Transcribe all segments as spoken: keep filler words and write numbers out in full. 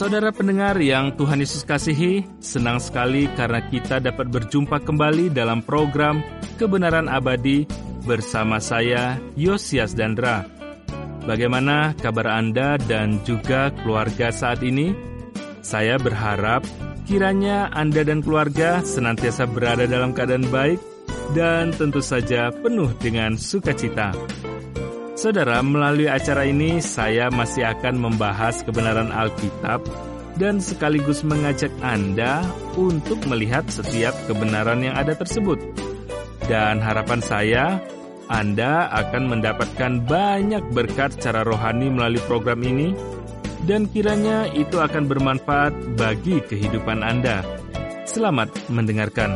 Saudara pendengar yang Tuhan Yesus kasihi, senang sekali karena kita dapat berjumpa kembali dalam program Kebenaran Abadi bersama saya, Yosias Dandra. Bagaimana kabar Anda dan juga keluarga saat ini? Saya berharap kiranya Anda dan keluarga senantiasa berada dalam keadaan baik dan tentu saja penuh dengan sukacita. Saudara, melalui acara ini saya masih akan membahas kebenaran Alkitab dan sekaligus mengajak Anda untuk melihat setiap kebenaran yang ada tersebut. Dan harapan saya, Anda akan mendapatkan banyak berkat secara rohani melalui program ini, dan kiranya itu akan bermanfaat bagi kehidupan Anda. Selamat mendengarkan.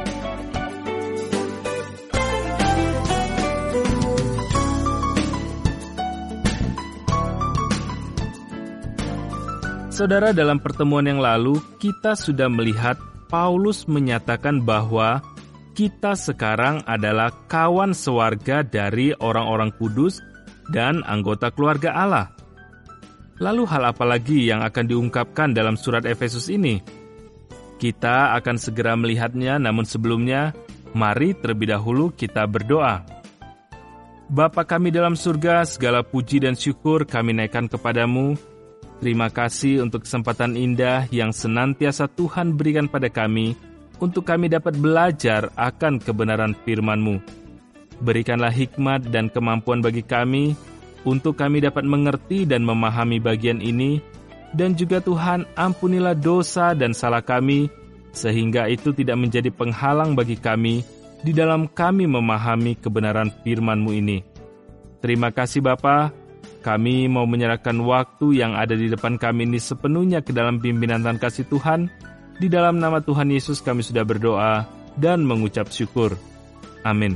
Saudara, dalam pertemuan yang lalu, kita sudah melihat Paulus menyatakan bahwa kita sekarang adalah kawan sewarga dari orang-orang kudus dan anggota keluarga Allah. Lalu hal apa lagi yang akan diungkapkan dalam surat Efesus ini? Kita akan segera melihatnya, namun sebelumnya, mari terlebih dahulu kita berdoa. Bapa kami dalam surga, segala puji dan syukur kami naikkan kepadamu. Terima kasih untuk kesempatan indah yang senantiasa Tuhan berikan pada kami untuk kami dapat belajar akan kebenaran firman-Mu. Berikanlah hikmat dan kemampuan bagi kami untuk kami dapat mengerti dan memahami bagian ini, dan juga Tuhan ampunilah dosa dan salah kami, sehingga itu tidak menjadi penghalang bagi kami di dalam kami memahami kebenaran firman-Mu ini. Terima kasih Bapa. Kami mau menyerahkan waktu yang ada di depan kami ini sepenuhnya ke dalam pimpinan dan kasih Tuhan. Di dalam nama Tuhan Yesus kami sudah berdoa dan mengucap syukur. Amin.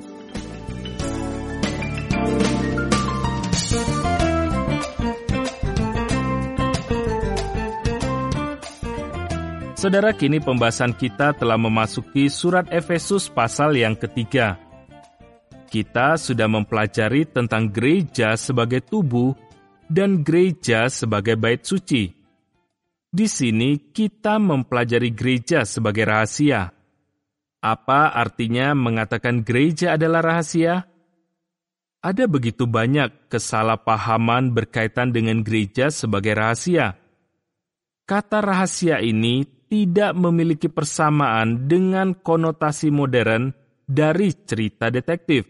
Saudara, kini pembahasan kita telah memasuki surat Efesus pasal yang ketiga. Kita sudah mempelajari tentang gereja sebagai tubuh dan gereja sebagai bait suci. Di sini kita mempelajari gereja sebagai rahasia. Apa artinya mengatakan gereja adalah rahasia? Ada begitu banyak kesalahpahaman berkaitan dengan gereja sebagai rahasia. Kata rahasia ini tidak memiliki persamaan dengan konotasi modern dari cerita detektif.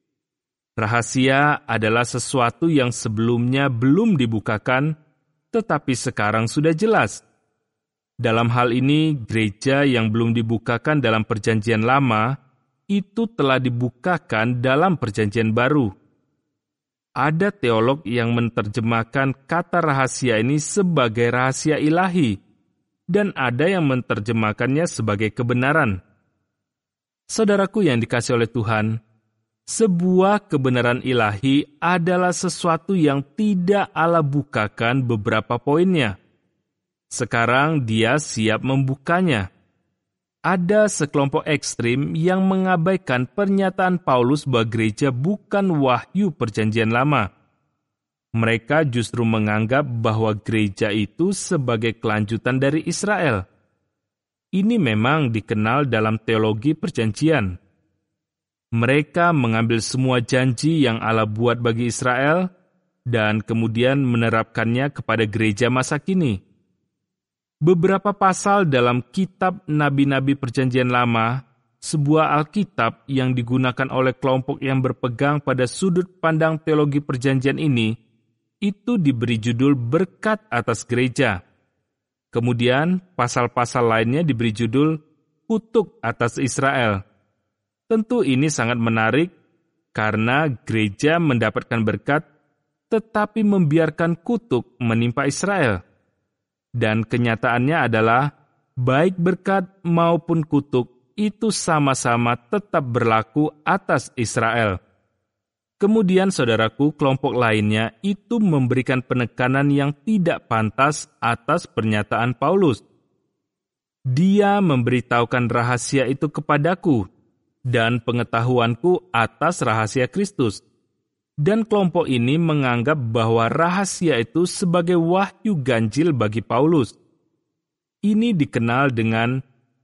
Rahasia adalah sesuatu yang sebelumnya belum dibukakan, tetapi sekarang sudah jelas. Dalam hal ini, gereja yang belum dibukakan dalam Perjanjian Lama, itu telah dibukakan dalam Perjanjian Baru. Ada teolog yang menerjemahkan kata rahasia ini sebagai rahasia ilahi, dan ada yang menerjemahkannya sebagai kebenaran. Saudaraku yang dikasihi oleh Tuhan, sebuah kebenaran ilahi adalah sesuatu yang tidak Allah bukakan beberapa poinnya. Sekarang dia siap membukanya. Ada sekelompok ekstrim yang mengabaikan pernyataan Paulus bahwa gereja bukan wahyu Perjanjian Lama. Mereka justru menganggap bahwa gereja itu sebagai kelanjutan dari Israel. Ini memang dikenal dalam teologi perjanjian. Mereka mengambil semua janji yang Allah buat bagi Israel dan kemudian menerapkannya kepada gereja masa kini. Beberapa pasal dalam kitab Nabi-Nabi Perjanjian Lama, sebuah Alkitab yang digunakan oleh kelompok yang berpegang pada sudut pandang teologi perjanjian ini, itu diberi judul berkat atas gereja. Kemudian pasal-pasal lainnya diberi judul kutuk atas Israel. Tentu ini sangat menarik karena gereja mendapatkan berkat tetapi membiarkan kutuk menimpa Israel. Dan kenyataannya adalah baik berkat maupun kutuk itu sama-sama tetap berlaku atas Israel. Kemudian saudaraku, kelompok lainnya itu memberikan penekanan yang tidak pantas atas pernyataan Paulus. Dia memberitahukan rahasia itu kepadaku dan pengetahuanku atas rahasia Kristus. Dan kelompok ini menganggap bahwa rahasia itu sebagai wahyu ganjil bagi Paulus. Ini dikenal dengan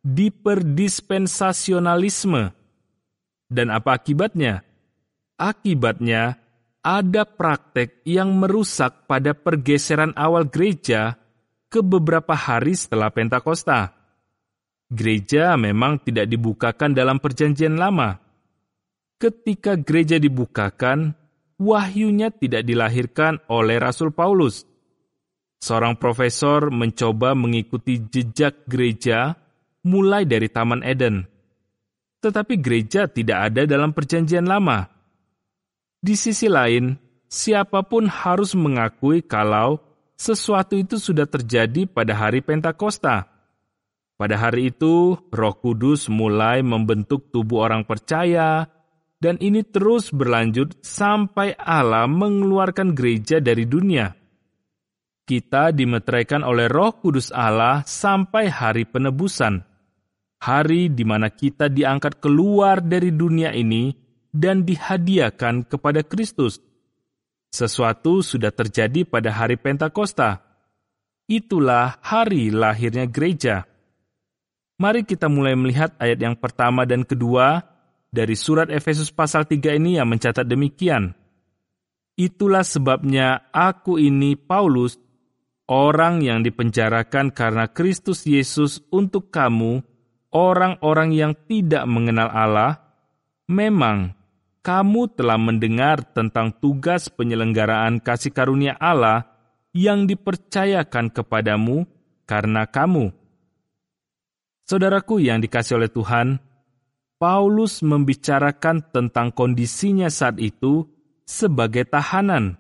diperdispensasionalisme. Dan apa akibatnya? Akibatnya, ada praktek yang merusak pada pergeseran awal gereja ke beberapa hari setelah Pentakosta. Gereja memang tidak dibukakan dalam Perjanjian Lama. Ketika gereja dibukakan, wahyunya tidak dilahirkan oleh Rasul Paulus. Seorang profesor mencoba mengikuti jejak gereja mulai dari Taman Eden. Tetapi gereja tidak ada dalam Perjanjian Lama. Di sisi lain, siapapun harus mengakui kalau sesuatu itu sudah terjadi pada hari Pentakosta. Pada hari itu, Roh Kudus mulai membentuk tubuh orang percaya, dan ini terus berlanjut sampai Allah mengeluarkan gereja dari dunia. Kita dimeteraikan oleh Roh Kudus Allah sampai hari penebusan, hari di mana kita diangkat keluar dari dunia ini dan dihadiahkan kepada Kristus. Sesuatu sudah terjadi pada hari Pentakosta. Itulah hari lahirnya gereja. Mari kita mulai melihat ayat yang pertama dan kedua dari surat Efesus pasal tiga ini yang mencatat demikian. Itulah sebabnya aku ini Paulus, orang yang dipenjarakan karena Kristus Yesus untuk kamu, orang-orang yang tidak mengenal Allah. Memang kamu telah mendengar tentang tugas penyelenggaraan kasih karunia Allah yang dipercayakan kepadamu karena kamu. Saudaraku yang dikasihi oleh Tuhan, Paulus membicarakan tentang kondisinya saat itu sebagai tahanan.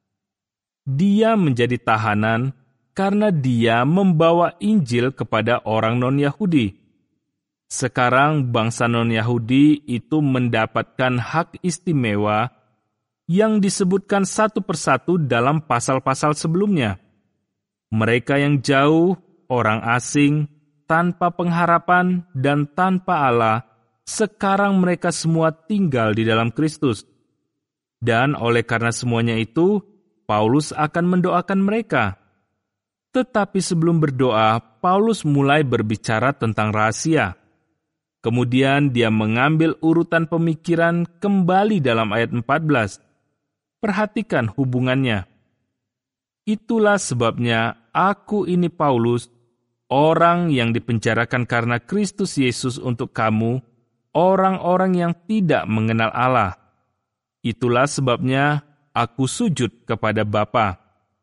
Dia menjadi tahanan karena dia membawa Injil kepada orang non-Yahudi. Sekarang bangsa non-Yahudi itu mendapatkan hak istimewa yang disebutkan satu persatu dalam pasal-pasal sebelumnya. Mereka yang jauh, orang asing, tanpa pengharapan dan tanpa Allah, sekarang mereka semua tinggal di dalam Kristus. Dan oleh karena semuanya itu, Paulus akan mendoakan mereka. Tetapi sebelum berdoa, Paulus mulai berbicara tentang rahasia. Kemudian dia mengambil urutan pemikiran kembali dalam ayat empat belas. Perhatikan hubungannya. Itulah sebabnya aku ini Paulus, orang yang dipenjarakan karena Kristus Yesus untuk kamu, orang-orang yang tidak mengenal Allah. Itulah sebabnya aku sujud kepada Bapa.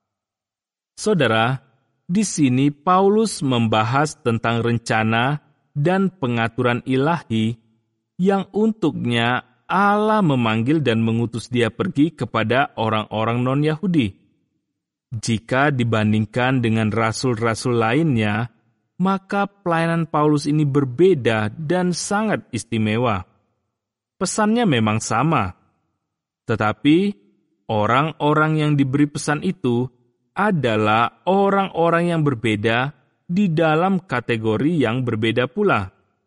Saudara, di sini Paulus membahas tentang rencana dan pengaturan ilahi yang untuknya Allah memanggil dan mengutus dia pergi kepada orang-orang non-Yahudi. Jika dibandingkan dengan rasul-rasul lainnya, maka pelayanan Paulus ini berbeda dan sangat istimewa. Pesannya memang sama, tetapi orang-orang yang diberi pesan itu adalah orang-orang yang berbeda di dalam kategori yang berbeda pula.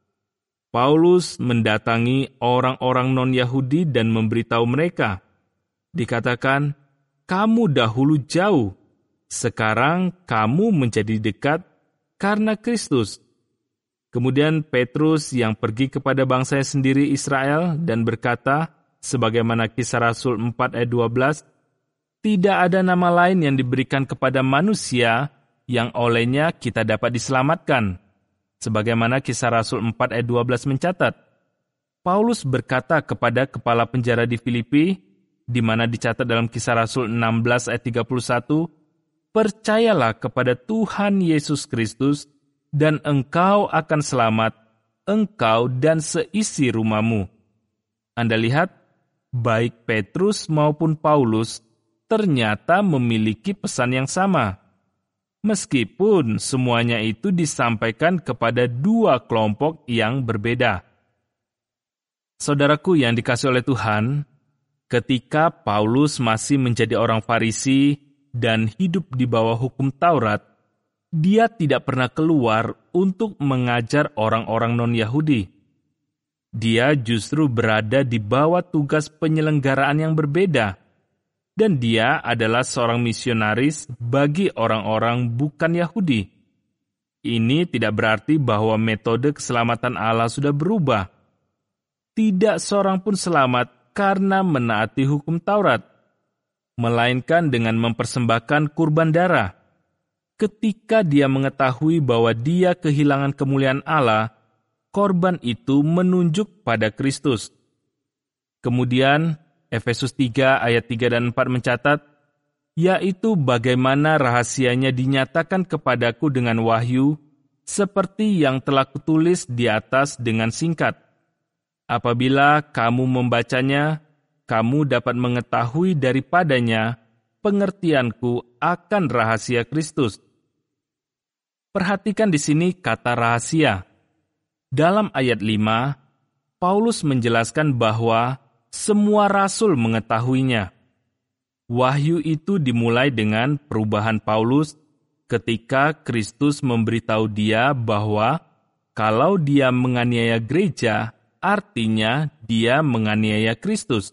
Paulus mendatangi orang-orang non-Yahudi dan memberitahu mereka. Dikatakan, kamu dahulu jauh, sekarang kamu menjadi dekat karena Kristus. Kemudian Petrus yang pergi kepada bangsanya sendiri Israel dan berkata, sebagaimana Kisah Rasul empat ayat dua belas, tidak ada nama lain yang diberikan kepada manusia yang olehnya kita dapat diselamatkan. Sebagaimana Kisah Rasul empat ayat dua belas mencatat, Paulus berkata kepada kepala penjara di Filipi, di mana dicatat dalam Kisah Rasul enam belas ayat tiga puluh satu, percayalah kepada Tuhan Yesus Kristus, dan engkau akan selamat, engkau dan seisi rumahmu. Anda lihat, baik Petrus maupun Paulus ternyata memiliki pesan yang sama. Meskipun semuanya itu disampaikan kepada dua kelompok yang berbeda. Saudaraku yang dikasihi oleh Tuhan, ketika Paulus masih menjadi orang Farisi dan hidup di bawah hukum Taurat, dia tidak pernah keluar untuk mengajar orang-orang non-Yahudi. Dia justru berada di bawah tugas penyelenggaraan yang berbeda, dan dia adalah seorang misionaris bagi orang-orang bukan Yahudi. Ini tidak berarti bahwa metode keselamatan Allah sudah berubah. Tidak seorang pun selamat karena menaati hukum Taurat, melainkan dengan mempersembahkan kurban darah. Ketika dia mengetahui bahwa dia kehilangan kemuliaan Allah, korban itu menunjuk pada Kristus. Kemudian, Efesus tiga ayat tiga dan empat mencatat, yaitu bagaimana rahasianya dinyatakan kepadaku dengan wahyu, seperti yang telah kutulis di atas dengan singkat. Apabila kamu membacanya, kamu dapat mengetahui daripadanya pengertianku akan rahasia Kristus. Perhatikan di sini kata rahasia. Dalam ayat lima, Paulus menjelaskan bahwa semua rasul mengetahuinya. Wahyu itu dimulai dengan perubahan Paulus ketika Kristus memberitahu dia bahwa kalau dia menganiaya gereja, artinya dia menganiaya Kristus.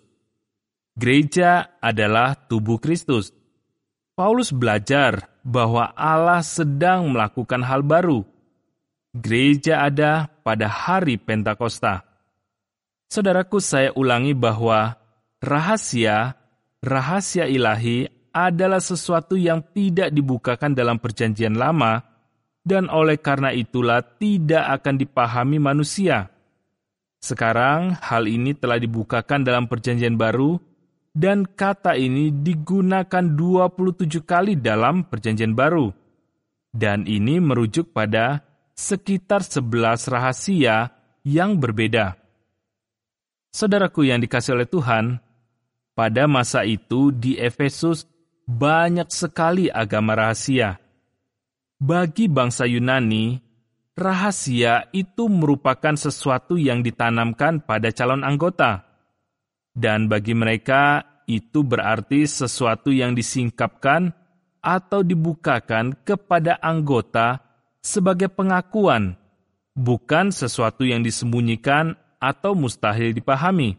Gereja adalah tubuh Kristus. Paulus belajar bahwa Allah sedang melakukan hal baru. Gereja ada pada hari Pentakosta. Saudaraku, saya ulangi bahwa rahasia, rahasia ilahi adalah sesuatu yang tidak dibukakan dalam perjanjian lama, dan oleh karena itulah tidak akan dipahami manusia. Sekarang, hal ini telah dibukakan dalam perjanjian baru, dan kata ini digunakan dua puluh tujuh kali dalam perjanjian baru. Dan ini merujuk pada sekitar sebelas rahasia yang berbeda. Saudaraku yang dikasihi oleh Tuhan, pada masa itu di Efesus banyak sekali agama rahasia. Bagi bangsa Yunani, rahasia itu merupakan sesuatu yang ditanamkan pada calon anggota. Dan bagi mereka, itu berarti sesuatu yang disingkapkan atau dibukakan kepada anggota sebagai pengakuan, bukan sesuatu yang disembunyikan atau mustahil dipahami.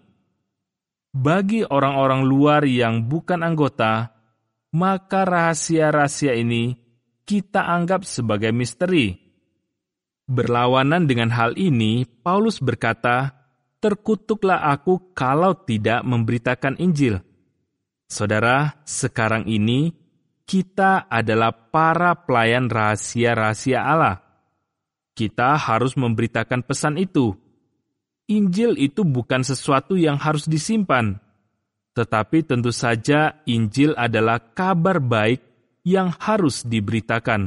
Bagi orang-orang luar yang bukan anggota, maka rahasia-rahasia ini kita anggap sebagai misteri. Berlawanan dengan hal ini, Paulus berkata, "Terkutuklah aku kalau tidak memberitakan Injil." Saudara, sekarang ini kita adalah para pelayan rahasia-rahasia Allah. Kita harus memberitakan pesan itu. Injil itu bukan sesuatu yang harus disimpan, tetapi tentu saja Injil adalah kabar baik yang harus diberitakan.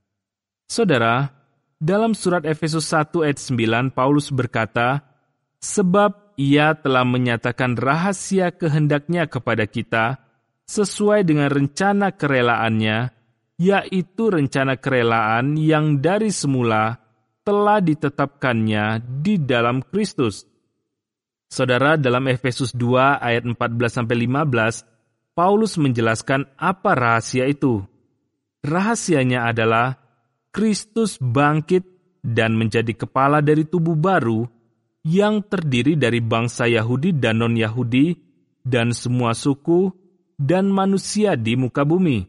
Saudara, dalam surat Efesus satu ayat sembilan, Paulus berkata, "Sebab ia telah menyatakan rahasia kehendaknya kepada kita, sesuai dengan rencana kerelaannya, yaitu rencana kerelaan yang dari semula telah ditetapkannya di dalam Kristus." Saudara, dalam Efesus dua ayat empat belas sampai lima belas, Paulus menjelaskan apa rahasia itu. Rahasianya adalah Kristus bangkit dan menjadi kepala dari tubuh baru yang terdiri dari bangsa Yahudi dan non-Yahudi dan semua suku dan manusia di muka bumi.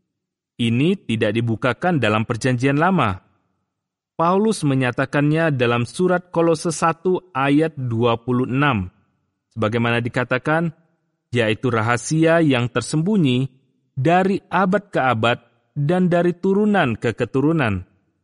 Ini tidak dibukakan dalam perjanjian lama. Paulus menyatakannya dalam surat Kolose satu ayat dua puluh enam. Sebagaimana dikatakan, yaitu rahasia yang tersembunyi dari abad ke abad dan dari turunan ke keturunan,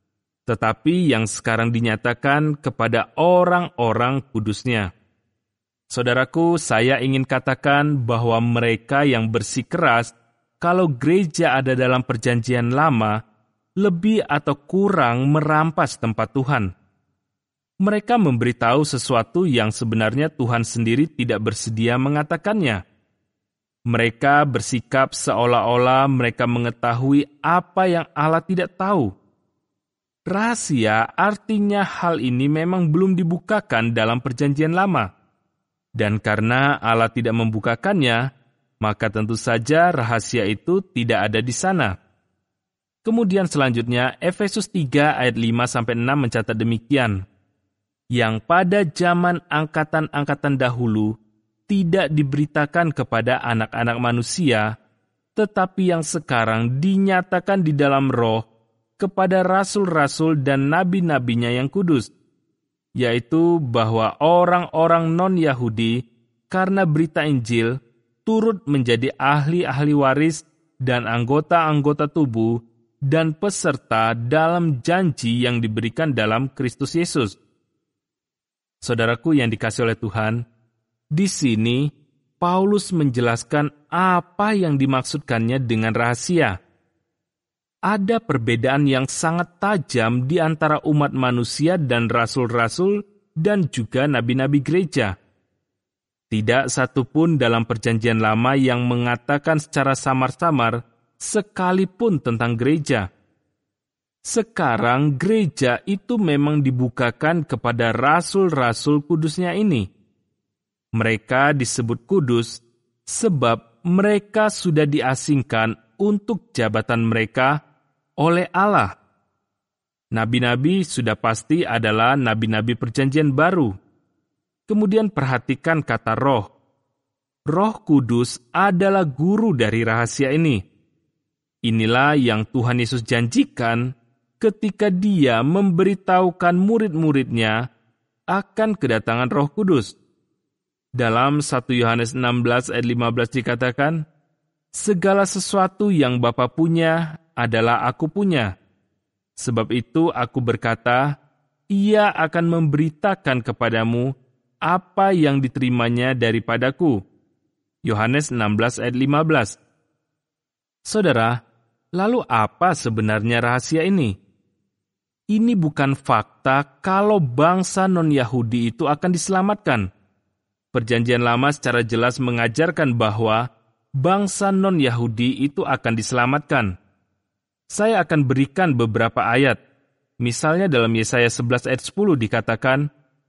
tetapi yang sekarang dinyatakan kepada orang-orang kudusnya. Saudaraku, saya ingin katakan bahwa mereka yang bersikeras kalau gereja ada dalam perjanjian lama, lebih atau kurang merampas tempat Tuhan. Mereka memberitahu sesuatu yang sebenarnya Tuhan sendiri tidak bersedia mengatakannya. Mereka bersikap seolah-olah mereka mengetahui apa yang Allah tidak tahu. Rahasia artinya hal ini memang belum dibukakan dalam perjanjian lama. Dan karena Allah tidak membukakannya, maka tentu saja rahasia itu tidak ada di sana. Kemudian selanjutnya, Efesus tiga ayat lima sampai enam mencatat demikian. Yang pada zaman angkatan-angkatan dahulu tidak diberitakan kepada anak-anak manusia, tetapi yang sekarang dinyatakan di dalam Roh kepada rasul-rasul dan nabi-nabinya yang kudus, yaitu bahwa orang-orang non-Yahudi karena berita Injil turut menjadi ahli-ahli waris dan anggota-anggota tubuh dan peserta dalam janji yang diberikan dalam Kristus Yesus. Saudaraku yang dikasihi oleh Tuhan, di sini Paulus menjelaskan apa yang dimaksudkannya dengan rahasia. Ada perbedaan yang sangat tajam di antara umat manusia dan rasul-rasul dan juga nabi-nabi gereja. Tidak satu pun dalam Perjanjian Lama yang mengatakan secara samar-samar sekalipun tentang gereja. Sekarang gereja itu memang dibukakan kepada rasul-rasul kudusnya ini. Mereka disebut kudus sebab mereka sudah diasingkan untuk jabatan mereka oleh Allah. Nabi-nabi sudah pasti adalah nabi-nabi Perjanjian Baru. Kemudian perhatikan kata roh. Roh Kudus adalah guru dari rahasia ini. Inilah yang Tuhan Yesus janjikan ketika Dia memberitahukan murid-muridnya akan kedatangan Roh Kudus. Dalam satu Yohanes enam belas ayat lima belas dikatakan, segala sesuatu yang Bapa punya adalah aku punya. Sebab itu aku berkata, Ia akan memberitakan kepadamu apa yang diterimanya daripadaku. Yohanes enam belas ayat lima belas. Saudara, lalu apa sebenarnya rahasia ini? Ini bukan fakta kalau bangsa non-Yahudi itu akan diselamatkan. Perjanjian Lama secara jelas mengajarkan bahwa bangsa non-Yahudi itu akan diselamatkan. Saya akan berikan beberapa ayat. Misalnya dalam Yesaya sebelas ayat sepuluh dikatakan,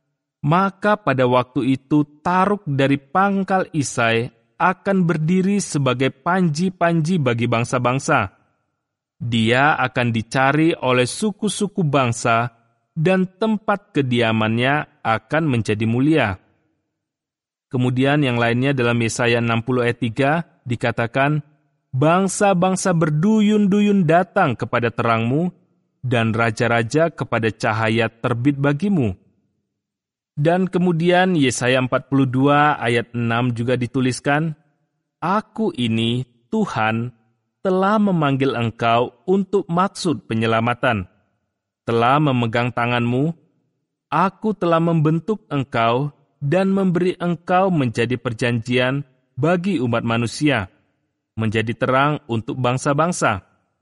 maka pada waktu itu Taruk dari pangkal Isai akan berdiri sebagai panji-panji bagi bangsa-bangsa. Dia akan dicari oleh suku-suku bangsa dan tempat kediamannya akan menjadi mulia. Kemudian yang lainnya dalam Yesaya enam puluh ayat tiga dikatakan, bangsa-bangsa berduyun-duyun datang kepada terangmu, dan raja-raja kepada cahaya terbit bagimu. Dan kemudian Yesaya empat puluh dua ayat enam juga dituliskan, Aku ini, Tuhan, telah memanggil engkau untuk maksud penyelamatan. Telah memegang tanganmu, aku telah membentuk engkau dan memberi engkau menjadi perjanjian bagi umat manusia, menjadi terang untuk bangsa-bangsa.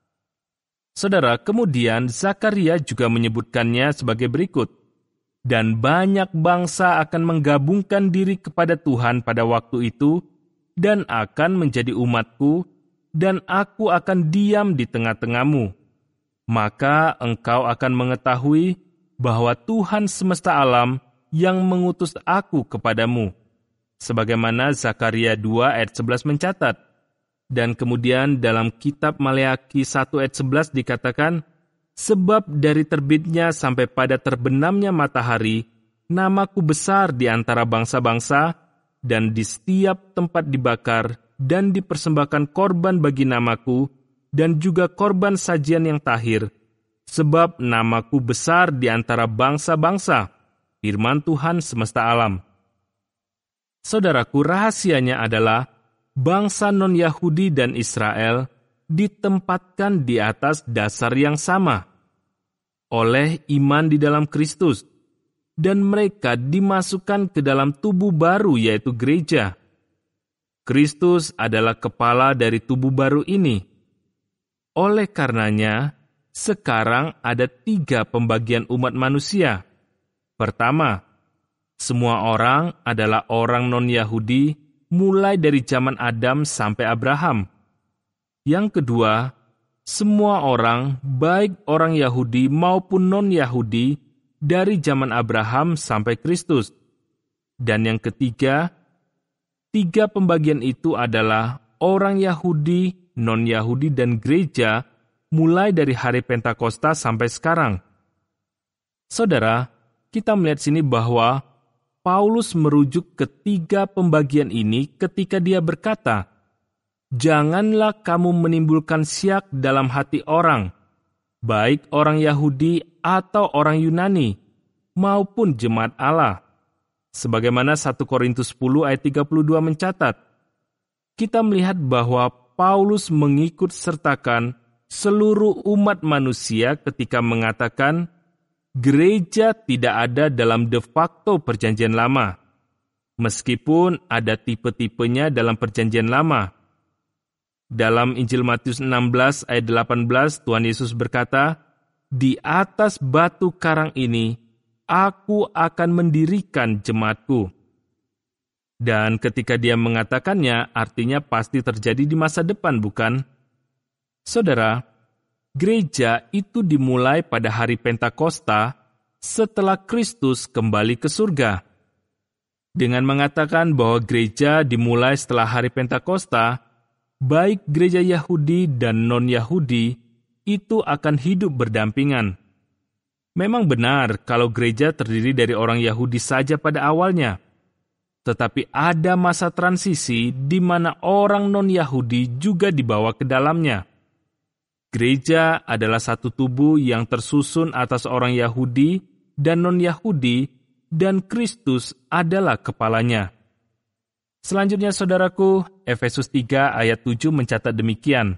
Saudara, kemudian Zakaria juga menyebutkannya sebagai berikut, dan banyak bangsa akan menggabungkan diri kepada Tuhan pada waktu itu, dan akan menjadi umatku, dan aku akan diam di tengah-tengahmu. Maka engkau akan mengetahui bahwa Tuhan semesta alam yang mengutus aku kepadamu. Sebagaimana Zakaria dua ayat sebelas mencatat. Dan kemudian dalam kitab Maleakhi satu ayat sebelas dikatakan, sebab dari terbitnya sampai pada terbenamnya matahari, namaku besar di antara bangsa-bangsa, dan di setiap tempat dibakar dan dipersembahkan korban bagi namaku, dan juga korban sajian yang tahir, sebab namaku besar di antara bangsa-bangsa, firman Tuhan semesta alam. Saudaraku, rahasianya adalah bangsa non-Yahudi dan Israel ditempatkan di atas dasar yang sama, oleh iman di dalam Kristus, dan mereka dimasukkan ke dalam tubuh baru yaitu gereja. Kristus adalah kepala dari tubuh baru ini. Oleh karenanya, sekarang ada tiga pembagian umat manusia. Pertama, semua orang adalah orang non-Yahudi mulai dari zaman Adam sampai Abraham. Yang kedua, semua orang, baik orang Yahudi maupun non-Yahudi, dari zaman Abraham sampai Kristus. Dan yang ketiga, tiga pembagian itu adalah orang Yahudi, non-Yahudi, dan gereja mulai dari hari Pentakosta sampai sekarang. Saudara, kita melihat sini bahwa Paulus merujuk ketiga pembagian ini ketika dia berkata, "Janganlah kamu menimbulkan syiak dalam hati orang, baik orang Yahudi atau orang Yunani, maupun jemaat Allah." Sebagaimana satu Korintus sepuluh ayat tiga puluh dua mencatat, kita melihat bahwa Paulus mengikut sertakan seluruh umat manusia ketika mengatakan gereja tidak ada dalam de facto perjanjian lama, meskipun ada tipe-tipenya dalam perjanjian lama. Dalam Injil Matius enam belas ayat delapan belas, Tuhan Yesus berkata, "Di atas batu karang ini, aku akan mendirikan jemaatku." Dan ketika dia mengatakannya, artinya pasti terjadi di masa depan, bukan? Saudara, gereja itu dimulai pada hari Pentakosta setelah Kristus kembali ke surga. Dengan mengatakan bahwa gereja dimulai setelah hari Pentakosta, baik gereja Yahudi dan non-Yahudi itu akan hidup berdampingan. Memang benar kalau gereja terdiri dari orang Yahudi saja pada awalnya, tetapi ada masa transisi di mana orang non-Yahudi juga dibawa ke dalamnya. Gereja adalah satu tubuh yang tersusun atas orang Yahudi dan non-Yahudi, dan Kristus adalah kepalanya. Selanjutnya, saudaraku, Efesus tiga ayat tujuh mencatat demikian.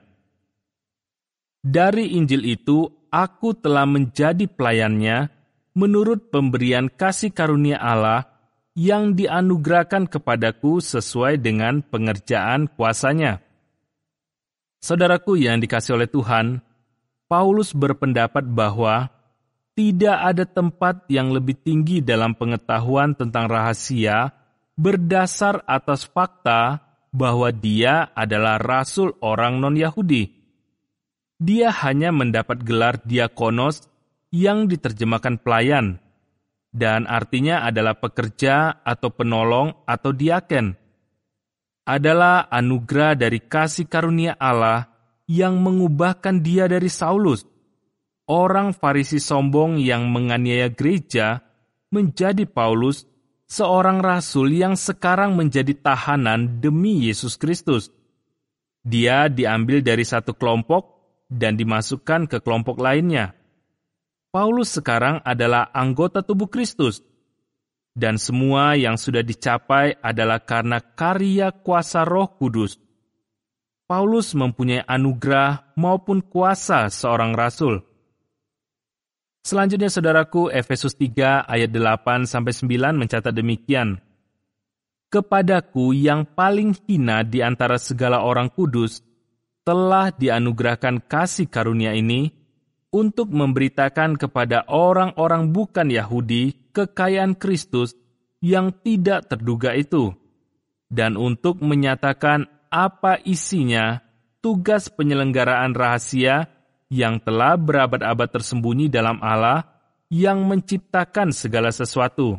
"Dari Injil itu, aku telah menjadi pelayannya menurut pemberian kasih karunia Allah yang dianugerahkan kepadaku sesuai dengan pengerjaan kuasanya." Saudaraku yang dikasihi oleh Tuhan, Paulus berpendapat bahwa tidak ada tempat yang lebih tinggi dalam pengetahuan tentang rahasia berdasar atas fakta bahwa dia adalah rasul orang non-Yahudi. Dia hanya mendapat gelar diakonos yang diterjemahkan pelayan, dan artinya adalah pekerja atau penolong atau diaken. Adalah anugerah dari kasih karunia Allah yang mengubahkan dia dari Saulus, orang Farisi sombong yang menganiaya gereja, menjadi Paulus, seorang rasul yang sekarang menjadi tahanan demi Yesus Kristus. Dia diambil dari satu kelompok dan dimasukkan ke kelompok lainnya. Paulus sekarang adalah anggota tubuh Kristus, dan semua yang sudah dicapai adalah karena karya kuasa Roh Kudus. Paulus mempunyai anugerah maupun kuasa seorang rasul. Selanjutnya, saudaraku, Efesus tiga ayat delapan sampai sembilan mencatat demikian. "Kepadaku yang paling hina di antara segala orang kudus, telah dianugerahkan kasih karunia ini, untuk memberitakan kepada orang-orang bukan Yahudi kekayaan Kristus yang tidak terduga itu, dan untuk menyatakan apa isinya tugas penyelenggaraan rahasia yang telah berabad-abad tersembunyi dalam Allah yang menciptakan segala sesuatu."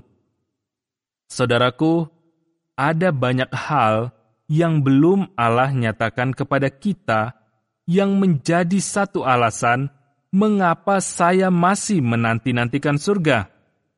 Saudaraku, ada banyak hal yang belum Allah nyatakan kepada kita yang menjadi satu alasan mengapa saya masih menanti-nantikan surga.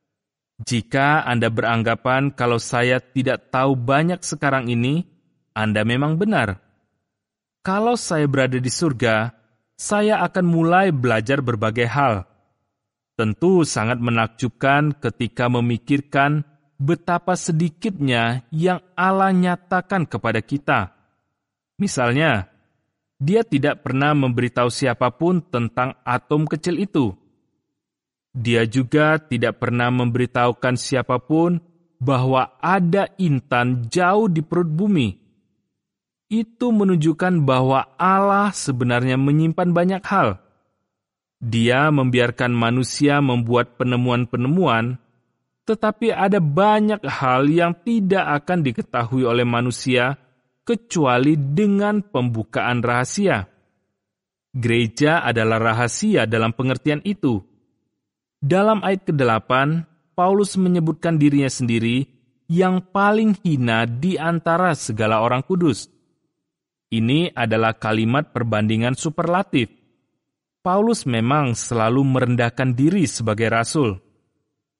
Jika Anda beranggapan kalau saya tidak tahu banyak sekarang ini, Anda memang benar. Kalau saya berada di surga, saya akan mulai belajar berbagai hal. Tentu sangat menakjubkan ketika memikirkan betapa sedikitnya yang Allah nyatakan kepada kita. Misalnya, Dia tidak pernah memberitahu siapapun tentang atom kecil itu. Dia juga tidak pernah memberitahukan siapapun bahwa ada intan jauh di perut bumi. Itu menunjukkan bahwa Allah sebenarnya menyimpan banyak hal. Dia membiarkan manusia membuat penemuan-penemuan, tetapi ada banyak hal yang tidak akan diketahui oleh manusia kecuali dengan pembukaan rahasia. Gereja adalah rahasia dalam pengertian itu. Dalam ayat kedelapan, Paulus menyebutkan dirinya sendiri yang paling hina di antara segala orang kudus. Ini adalah kalimat perbandingan superlatif. Paulus memang selalu merendahkan diri sebagai rasul.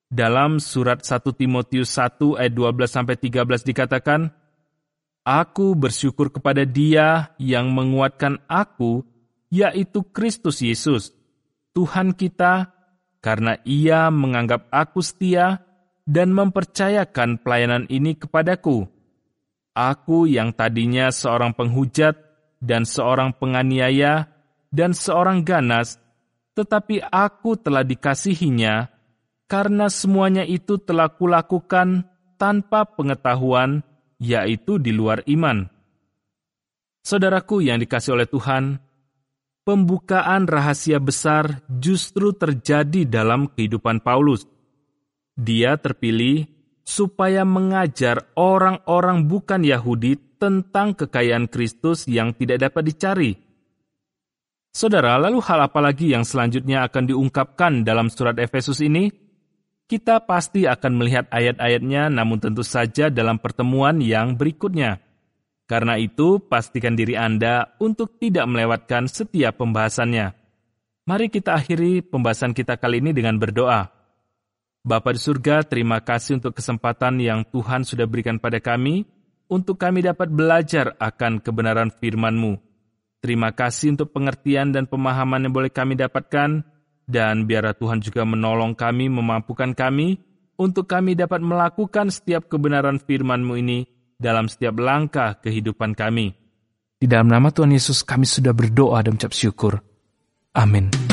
Dalam surat satu Timotius satu ayat dua belas sampai tiga belas dikatakan, Aku bersyukur kepada Dia yang menguatkan aku, yaitu Kristus Yesus, Tuhan kita, karena Ia menganggap aku setia dan mempercayakan pelayanan ini kepadaku. Aku yang tadinya seorang penghujat dan seorang penganiaya dan seorang ganas, tetapi aku telah dikasihinya, karena semuanya itu telah kulakukan tanpa pengetahuan, yaitu di luar iman. Saudaraku yang dikasihi oleh Tuhan, pembukaan rahasia besar justru terjadi dalam kehidupan Paulus. Dia terpilih supaya mengajar orang-orang bukan Yahudi tentang kekayaan Kristus yang tidak dapat dicari. Saudara, lalu hal apa lagi yang selanjutnya akan diungkapkan dalam surat Efesus ini? Kita pasti akan melihat ayat-ayatnya, namun tentu saja dalam pertemuan yang berikutnya. Karena itu, pastikan diri Anda untuk tidak melewatkan setiap pembahasannya. Mari kita akhiri pembahasan kita kali ini dengan berdoa. Bapa di surga, terima kasih untuk kesempatan yang Tuhan sudah berikan pada kami, untuk kami dapat belajar akan kebenaran firman-Mu. Terima kasih untuk pengertian dan pemahaman yang boleh kami dapatkan, dan biarlah Tuhan juga menolong kami, memampukan kami, untuk kami dapat melakukan setiap kebenaran firman-Mu ini dalam setiap langkah kehidupan kami. Di dalam nama Tuhan Yesus kami sudah berdoa dan mengucap syukur. Amin.